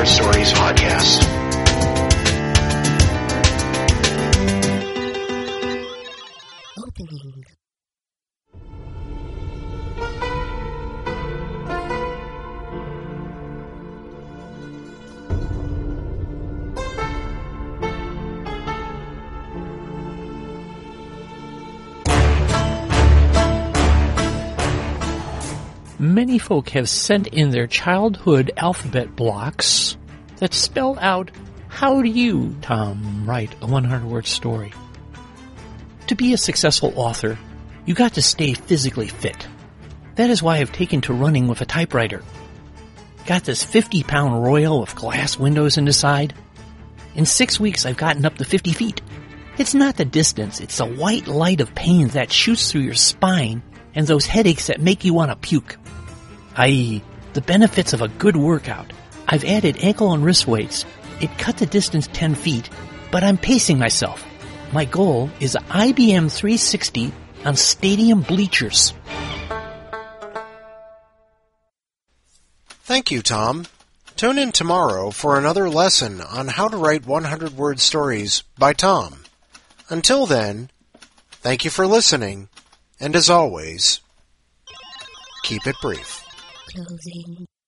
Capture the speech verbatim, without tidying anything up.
Word Stories podcast. Opening. Many folk have sent in their childhood alphabet blocks that spell out, how do you, Tom, write a one hundred word story? To be a successful author, you got to stay physically fit. That is why I've taken to running with a typewriter. Got this fifty pound Royal with glass windows in the side. In six weeks, I've gotten up to fifty feet. It's not the distance, it's the white light of pain that shoots through your spine and those headaches that make you want to puke. that is, the benefits of a good workout. I've added ankle and wrist weights. It cut the distance ten feet, but I'm pacing myself. My goal is an I B M three sixty on stadium bleachers. Thank you, Tom. Tune in tomorrow for another lesson on how to write one hundred word stories by Tom. Until then, thank you for listening, and as always, keep it brief. Closing.